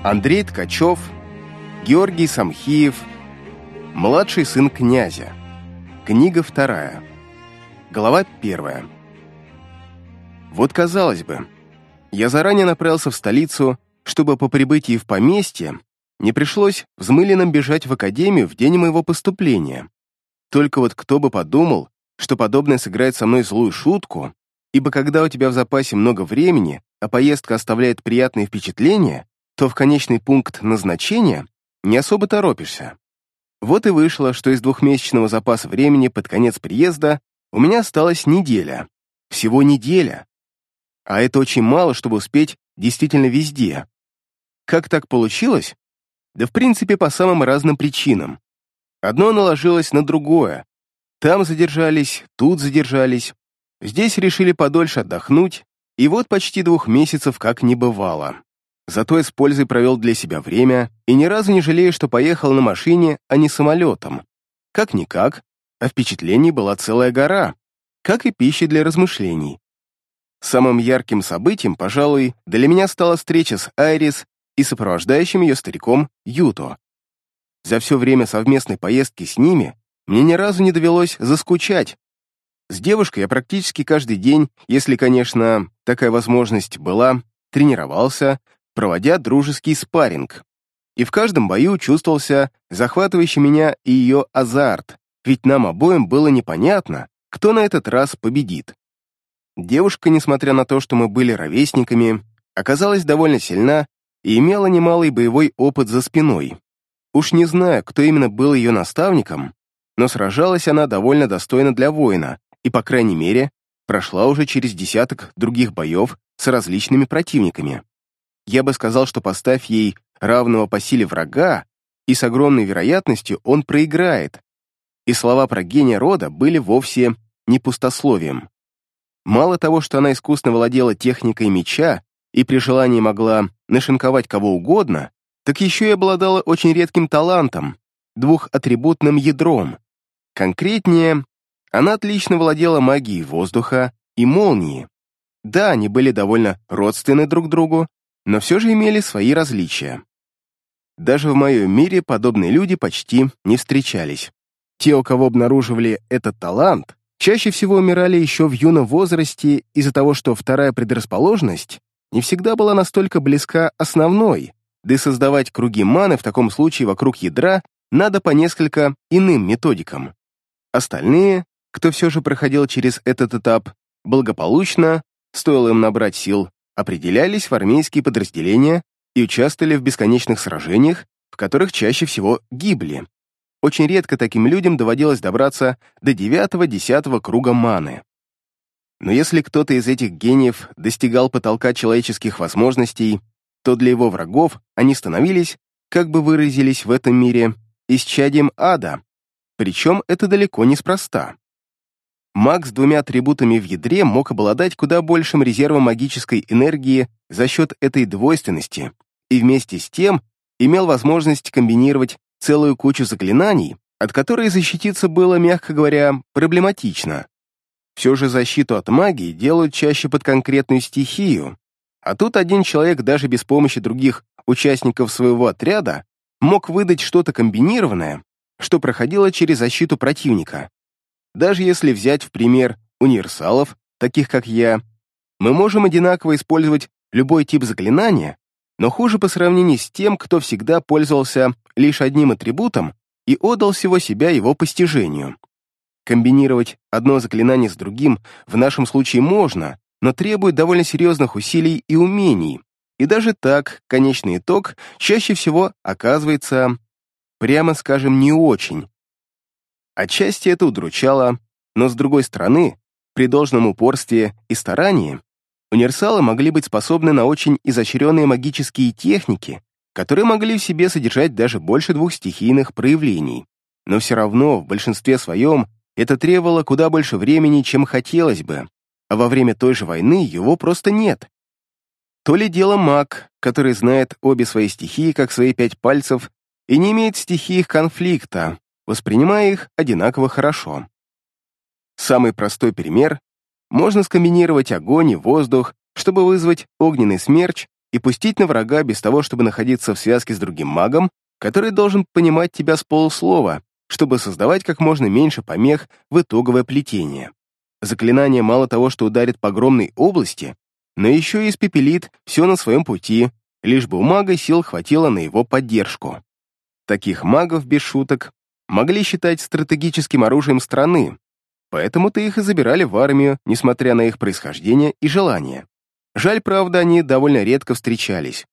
Андрей Ткачев, Георгий Самхиев, младший сын князя. Книга 2. Глава 1. Вот казалось бы, я заранее направился в столицу, чтобы по прибытии в поместье не пришлось взмыленным бежать в академию в день моего поступления. Только вот кто бы подумал, что подобное сыграет со мной злую шутку, ибо когда у тебя в запасе много времени, а поездка оставляет приятные впечатления, то в конечный пункт назначения не особо торопишься. Вот и вышло, что из двухмесячного запаса времени под конец приезда у меня осталась неделя. Всего неделя. А это очень мало, чтобы успеть действительно везде. Как так получилось? Да в принципе по самым разным причинам. Одно наложилось на другое. Там задержались, тут задержались. Здесь решили подольше отдохнуть, и вот почти 2 месяцев как не бывало. Зато я с пользой провел для себя время и ни разу не жалею, что поехал на машине, а не самолетом. Как-никак, а впечатлений была целая гора, как и пищи для размышлений. Самым ярким событием, пожалуй, для меня стала встреча с Айрис и сопровождающим ее стариком Юто. За все время совместной поездки с ними мне ни разу не довелось заскучать. С девушкой я практически каждый день, если, конечно, такая возможность была, тренировался, проводя дружеский спарринг. И в каждом бою чувствовался захватывающий меня и ее азарт, ведь нам обоим было непонятно, кто на этот раз победит. Девушка, несмотря на то, что мы были ровесниками, оказалась довольно сильна и имела немалый боевой опыт за спиной. Уж не знаю, кто именно был ее наставником, но сражалась она довольно достойно для воина и, по крайней мере, прошла уже через десяток других боев с различными противниками. Я бы сказал, что поставь ей равного по силе врага, и с огромной вероятностью он проиграет. И слова про гения рода были вовсе не пустословием. Мало того, что она искусно владела техникой меча и при желании могла нашинковать кого угодно, так еще и обладала очень редким талантом, двухатрибутным ядром. Конкретнее, она отлично владела магией воздуха и молнии. Да, они были довольно родственны друг другу, но все же имели свои различия. Даже в моем мире подобные люди почти не встречались. Те, у кого обнаруживали этот талант, чаще всего умирали еще в юном возрасте из-за того, что вторая предрасположенность не всегда была настолько близка основной, да и создавать круги маны в таком случае вокруг ядра надо по несколько иным методикам. Остальные, кто все же проходил через этот этап, благополучно, стоило им набрать сил, определялись в армейские подразделения и участвовали в бесконечных сражениях, в которых чаще всего гибли. Очень редко таким людям доводилось добраться до 9-10 круга маны. Но если кто-то из этих гениев достигал потолка человеческих возможностей, то для его врагов они становились, как бы выразились в этом мире, исчадием ада, причем это далеко неспроста. Маг с 2 атрибутами в ядре мог обладать куда большим резервом магической энергии за счет этой двойственности и вместе с тем имел возможность комбинировать целую кучу заклинаний, от которой защититься было, мягко говоря, проблематично. Все же защиту от магии делают чаще под конкретную стихию, а тут один человек даже без помощи других участников своего отряда мог выдать что-то комбинированное, что проходило через защиту противника. Даже если взять в пример универсалов, таких как я, мы можем одинаково использовать любой тип заклинания, но хуже по сравнению с тем, кто всегда пользовался лишь одним атрибутом и отдал всего себя его постижению. Комбинировать одно заклинание с другим в нашем случае можно, но требует довольно серьезных усилий и умений, и даже так конечный итог чаще всего оказывается, прямо скажем, не очень. Отчасти это удручало, но с другой стороны, при должном упорстве и старании, универсалы могли быть способны на очень изощренные магические техники, которые могли в себе содержать даже больше 2 стихийных проявлений. Но все равно, в большинстве своем, это требовало куда больше времени, чем хотелось бы, а во время той же войны его просто нет. То ли дело маг, который знает обе свои стихии как свои 5 пальцев и не имеет стихий их конфликта, воспринимая их одинаково хорошо. Самый простой пример — можно скомбинировать огонь и воздух, чтобы вызвать огненный смерч и пустить на врага без того, чтобы находиться в связке с другим магом, который должен понимать тебя с полуслова, чтобы создавать как можно меньше помех в итоговое плетение. Заклинание мало того, что ударит по огромной области, но еще и испепелит все на своем пути, лишь бы у мага сил хватило на его поддержку. Таких магов, без шуток, могли считать стратегическим оружием страны, поэтому-то их и забирали в армию, несмотря на их происхождение и желания. Жаль, правда, они довольно редко встречались.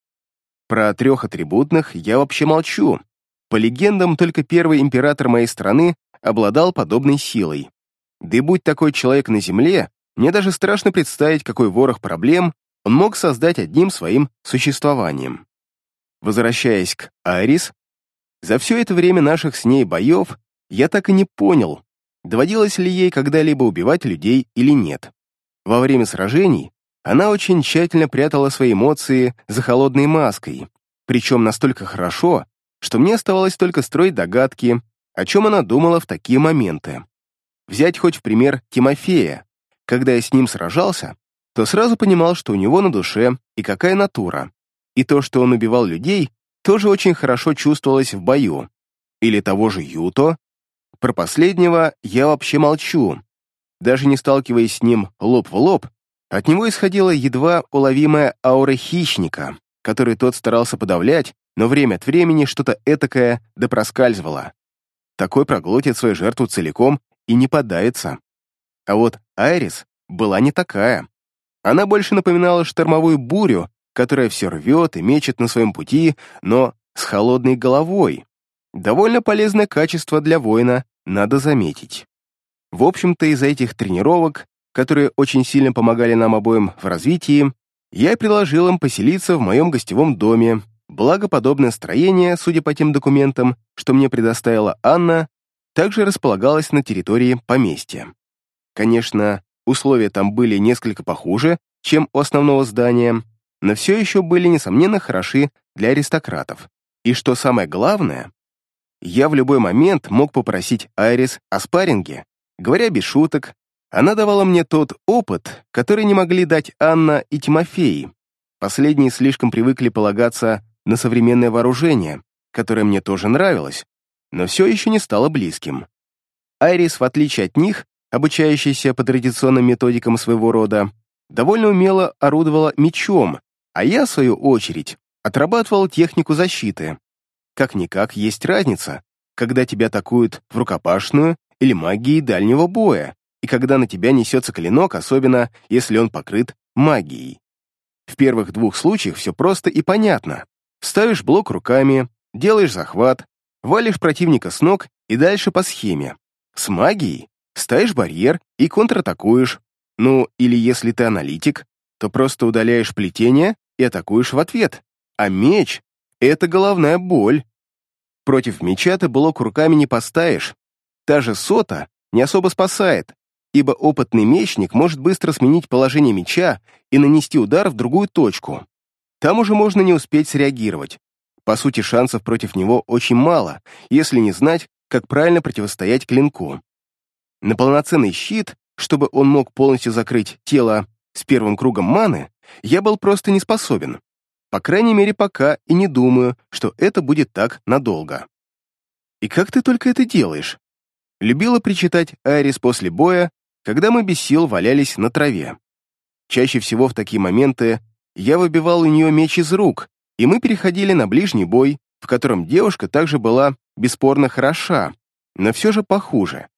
Про трехатрибутных я вообще молчу. По легендам, только первый император моей страны обладал подобной силой. Да и будь такой человек на земле, мне даже страшно представить, какой ворох проблем он мог создать одним своим существованием. Возвращаясь к Айрис, за все это время наших с ней боев я так и не понял, доводилось ли ей когда-либо убивать людей или нет. Во время сражений она очень тщательно прятала свои эмоции за холодной маской, причем настолько хорошо, что мне оставалось только строить догадки, о чем она думала в такие моменты. Взять хоть в пример Тимофея. Когда я с ним сражался, то сразу понимал, что у него на душе и какая натура. И то, что он убивал людей, тоже очень хорошо чувствовалось в бою. Или того же Юто. Про последнего я вообще молчу. Даже не сталкиваясь с ним лоб в лоб, от него исходила едва уловимая аура хищника, который тот старался подавлять, но время от времени что-то этакое да проскальзывало. Такой проглотит свою жертву целиком и не поддается. А вот Айрис была не такая. Она больше напоминала штормовую бурю, которая все рвет и мечет на своем пути, но с холодной головой. Довольно полезное качество для воина, надо заметить. В общем-то, из-за этих тренировок, которые очень сильно помогали нам обоим в развитии, я и предложил им поселиться в моем гостевом доме, благо подобное строение, судя по тем документам, что мне предоставила Анна, также располагалось на территории поместья. Конечно, условия там были несколько похуже, чем у основного здания, но все еще были, несомненно, хороши для аристократов. И что самое главное, я в любой момент мог попросить Айрис о спарринге. Говоря без шуток, она давала мне тот опыт, который не могли дать Анна и Тимофей. Последние слишком привыкли полагаться на современное вооружение, которое мне тоже нравилось, но все еще не стало близким. Айрис, в отличие от них, обучающаяся по традиционным методикам своего рода, довольно умело орудовала мечом, а я, в свою очередь, отрабатывал технику защиты. Как-никак есть разница, когда тебя атакуют в рукопашную или магией дальнего боя, и когда на тебя несется клинок, особенно если он покрыт магией. В первых двух случаях все просто и понятно. Ставишь блок руками, делаешь захват, валишь противника с ног и дальше по схеме. С магией ставишь барьер и контратакуешь. Ну, или если ты аналитик, то просто удаляешь плетение и атакуешь в ответ. А меч — это головная боль. Против меча ты блок руками не поставишь. Та же сота не особо спасает, ибо опытный мечник может быстро сменить положение меча и нанести удар в другую точку. Там уже можно не успеть среагировать. По сути, шансов против него очень мало, если не знать, как правильно противостоять клинку. На полноценный щит, чтобы он мог полностью закрыть тело с первым кругом маны, я был просто не способен. По крайней мере, пока и не думаю, что это будет так надолго. «И как ты только это делаешь?» Любила причитать Айрис после боя, когда мы без сил валялись на траве. Чаще всего в такие моменты я выбивал у нее меч из рук, и мы переходили на ближний бой, в котором девушка также была бесспорно хороша, но все же похуже.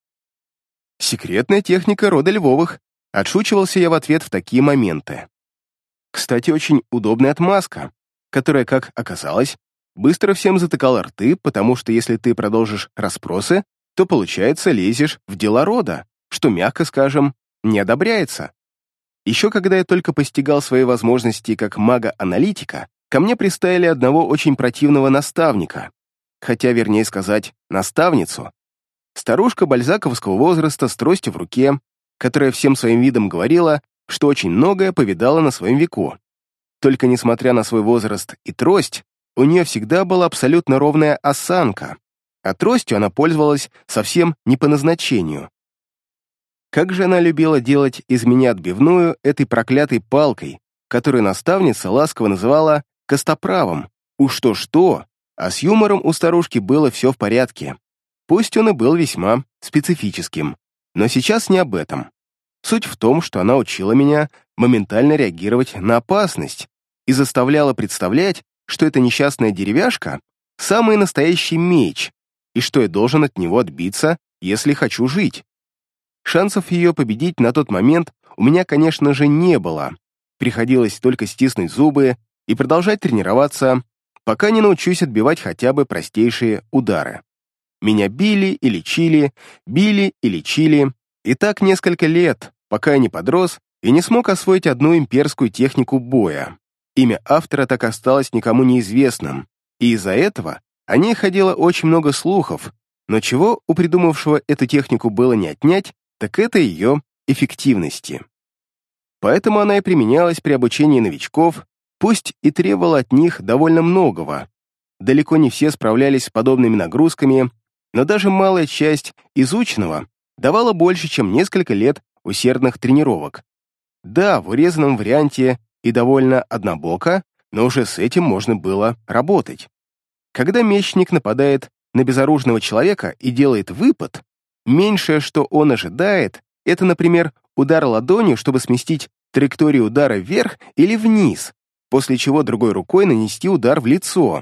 Секретная техника рода Львовых, отшучивался я в ответ в такие моменты. Кстати, очень удобная отмазка, которая, как оказалось, быстро всем затыкала рты, потому что если ты продолжишь расспросы, то, получается, лезешь в дела рода, что, мягко скажем, не одобряется. Еще когда я только постигал свои возможности как мага-аналитика, ко мне приставили одного очень противного наставника, хотя, вернее сказать, наставницу. Старушка бальзаковского возраста с тростью в руке, которая всем своим видом говорила, что очень многое повидала на своем веку. Только несмотря на свой возраст и трость, у нее всегда была абсолютно ровная осанка, а тростью она пользовалась совсем не по назначению. Как же она любила делать из меня отбивную этой проклятой палкой, который наставница ласково называла костоправом. Уж то-что, а с юмором у старушки было все в порядке. Пусть он и был весьма специфическим, но сейчас не об этом. Суть в том, что она учила меня моментально реагировать на опасность и заставляла представлять, что эта несчастная деревяшка — самый настоящий меч, и что я должен от него отбиться, если хочу жить. Шансов ее победить на тот момент у меня, конечно же, не было. Приходилось только стиснуть зубы и продолжать тренироваться, пока не научусь отбивать хотя бы простейшие удары. Меня били и лечили, и так несколько лет, пока я не подрос и не смог освоить одну имперскую технику боя. Имя автора так осталось никому неизвестным, и из-за этого о ней ходило очень много слухов, но чего у придумавшего эту технику было не отнять, так это ее эффективности. Поэтому она и применялась при обучении новичков, пусть и требовала от них довольно многого. Далеко не все справлялись с подобными нагрузками, но даже малая часть изученного давала больше, чем несколько лет усердных тренировок. Да, в урезанном варианте и довольно однобоко, но уже с этим можно было работать. Когда мечник нападает на безоружного человека и делает выпад, меньшее, что он ожидает, это, например, удар ладонью, чтобы сместить траекторию удара вверх или вниз, после чего другой рукой нанести удар в лицо.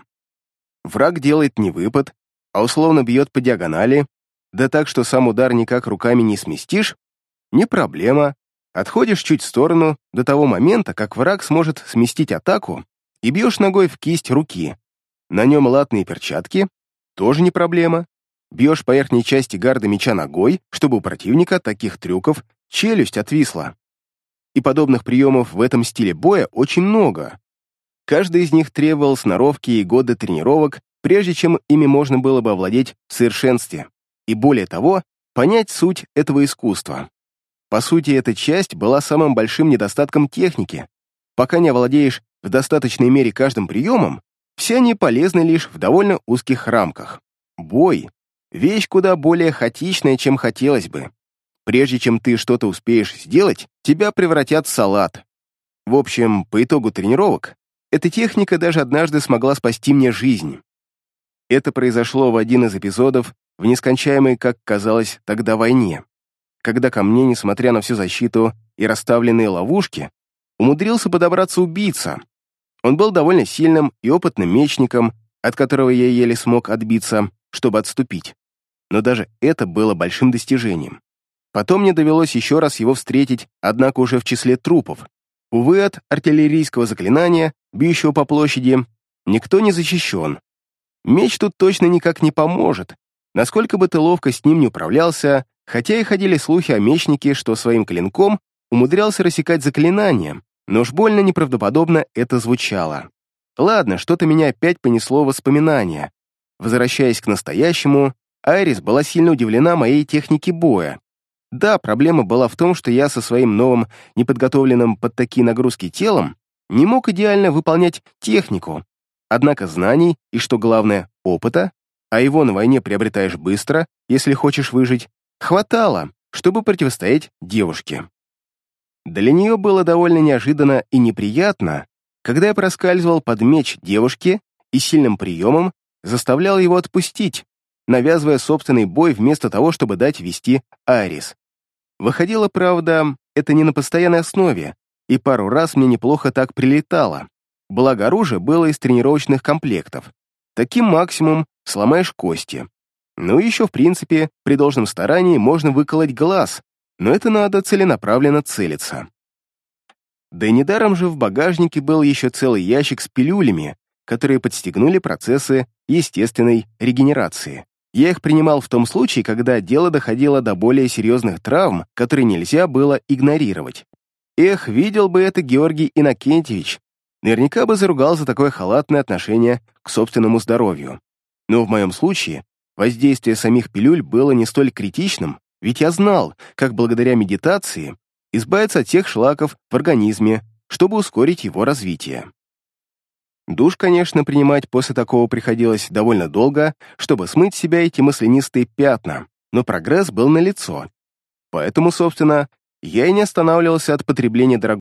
Враг делает не выпад, а условно бьет по диагонали, да так, что сам удар никак руками не сместишь, не проблема. Отходишь чуть в сторону до того момента, как враг сможет сместить атаку, и бьешь ногой в кисть руки. На нем латные перчатки, тоже не проблема. Бьешь по верхней части гарда меча ногой, чтобы у противника таких трюков челюсть отвисла. И подобных приемов в этом стиле боя очень много. Каждый из них требовал сноровки и годы тренировок, прежде чем ими можно было бы овладеть в совершенстве. И более того, понять суть этого искусства. По сути, эта часть была самым большим недостатком техники. Пока не овладеешь в достаточной мере каждым приемом, все они полезны лишь в довольно узких рамках. Бой — вещь куда более хаотичная, чем хотелось бы. Прежде чем ты что-то успеешь сделать, тебя превратят в салат. В общем, по итогу тренировок, эта техника даже однажды смогла спасти мне жизнь. Это произошло в один из эпизодов в нескончаемой, как казалось, тогда войне, когда ко мне, несмотря на всю защиту и расставленные ловушки, умудрился подобраться убийца. Он был довольно сильным и опытным мечником, от которого я еле смог отбиться, чтобы отступить. Но даже это было большим достижением. Потом мне довелось еще раз его встретить, однако уже в числе трупов. Увы, от артиллерийского заклинания, бьющего по площади, никто не защищен. Меч тут точно никак не поможет. Насколько бы ты ловко с ним не управлялся, хотя и ходили слухи о мечнике, что своим клинком умудрялся рассекать заклинания, но уж больно неправдоподобно это звучало. Ладно, что-то меня опять понесло в воспоминания. Возвращаясь к настоящему, Айрис была сильно удивлена моей технике боя. Да, проблема была в том, что я со своим новым, неподготовленным под такие нагрузки телом не мог идеально выполнять технику, однако знаний и, что главное, опыта, а его на войне приобретаешь быстро, если хочешь выжить, хватало, чтобы противостоять девушке. Для нее было довольно неожиданно и неприятно, когда я проскальзывал под меч девушки и сильным приемом заставлял его отпустить, навязывая собственный бой вместо того, чтобы дать вести Айрис. Выходило, правда, это не на постоянной основе, и пару раз мне неплохо так прилетало. Благо оружие было из тренировочных комплектов. Таким максимум сломаешь кости. Ну и еще, в принципе, при должном старании можно выколоть глаз, но это надо целенаправленно целиться. Да и недаром же в багажнике был еще целый ящик с пилюлями, которые подстегнули процессы естественной регенерации. Я их принимал в том случае, когда дело доходило до более серьезных травм, которые нельзя было игнорировать. Эх, видел бы это Георгий Иннокентьевич, наверняка бы заругал за такое халатное отношение к собственному здоровью. Но в моем случае воздействие самих пилюль было не столь критичным, ведь я знал, как благодаря медитации избавиться от тех шлаков в организме, чтобы ускорить его развитие. Душ, конечно, принимать после такого приходилось довольно долго, чтобы смыть с себя эти маслянистые пятна, но прогресс был налицо. Поэтому, собственно, я и не останавливался от потребления дорогого